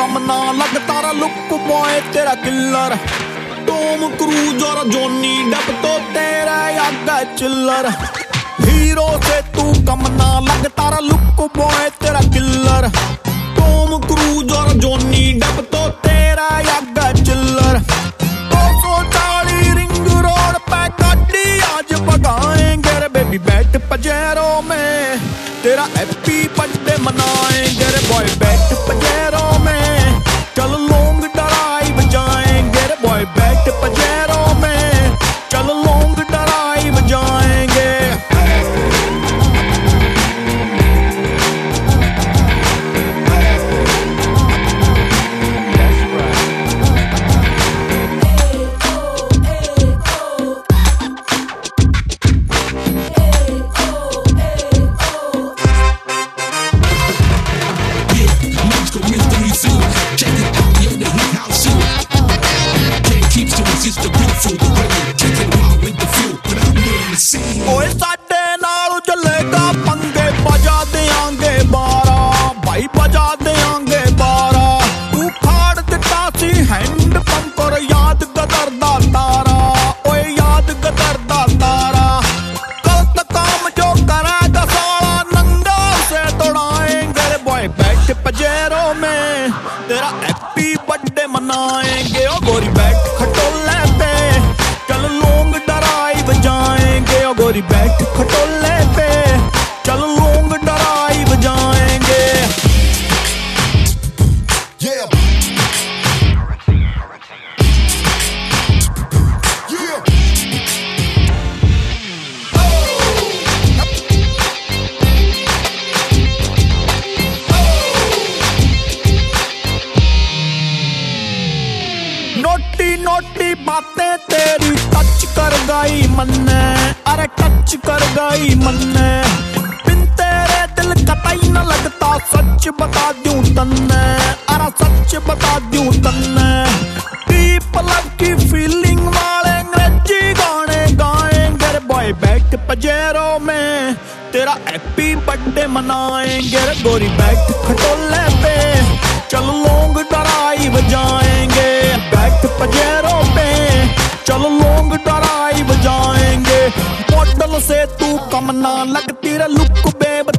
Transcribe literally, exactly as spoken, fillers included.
कम ना लगता रहा लुक बॉय तेरा किल्लर। टॉम क्रूज और जॉनी डेप तो तेरा आगा चिल्लर। हीरो से तू कम ना लगता रहा लुक बॉय तेरा किल्लर। टॉम क्रूज और जॉनी डेप तो तेरा आगा चिल्लर। दो सौ चालीस रिंग रोड पे गाड़ी आज भगाएंगे रे बेबी बैठ पजेरो में तेरा हैप्पी बर्थडे मनाएंगे रे बॉय बैठ पजेरो में चल लॉन्ग ड्राइव जाएंगे रे बॉय बैठ पजेरो में चल लॉन्ग ड्राइव जाएंगे। ओए साडे नाल चलेगा पंगे बजा देंगे बारा भाई बजा देंगे बारा। तू फाड़ दिता सी हैंड पंप और याद गदर दा तारा। ओए याद गदर दा तारा गलत काम जो करेगा साला नंगा से तोड़ाएंगे रे बॉय बैठ पजेरो में तेरा हैप्पी बर्थडे मनाएंगे। ओ गोरी बैठ खटोले पे चल लॉन्ग ड्राइव जाएंगे। ओ गोरी बैठ खटोले पे चल लॉन्ग ड्राइव जाएंगे। yeah. Yeah. नोटी नोटी बातें तेरी टच कर गई मन्ने अरे टच कर गई मन्ने। बिन तेरे दिल कतई न लगता सच बता दूं तन्ने अरे सच बता दूं तन्ने। डीप लव की फीलिंग वाले अंग्रेजी गाने गाएंगे रे बॉय बैठ पजेरो में तेरा हैप्पी बर्थडे मनाएंगे रे गोरी बैठ खटोले पे चल लॉन्ग ड्राइव जाएंगे। बैठ पजेरो पे चल लॉन्ग ड्राइव जाएंगे। मॉडल से तू कम ना लगती रे लुक बेब